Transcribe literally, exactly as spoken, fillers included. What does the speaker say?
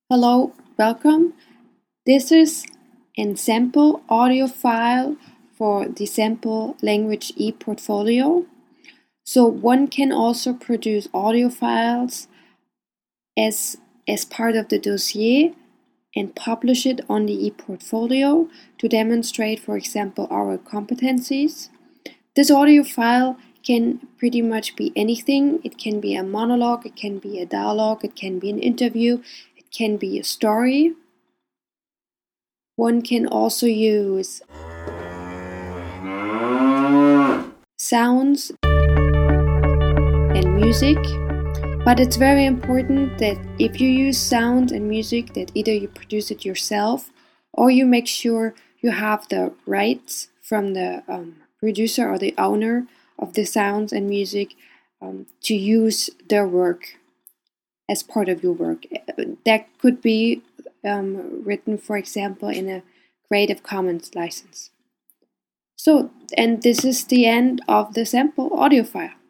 Hello, welcome. This is an sample audio file for the Sample Language ePortfolio. So one can also produce audio files as, as part of the dossier and publish it on the ePortfolio to demonstrate, for example, our competencies. This audio file can pretty much be anything. It can be a monologue, it can be a dialogue, it can be an interview, it can be a story. One can also use sounds and music, but it's very important that if you use sound and music, that either you produce it yourself or you make sure you have the rights from the um, producer or the owner of the sounds and music um, to use their work as part of your work. That could be um, written, for example, in a Creative Commons license. So, and this is the end of the sample audio file.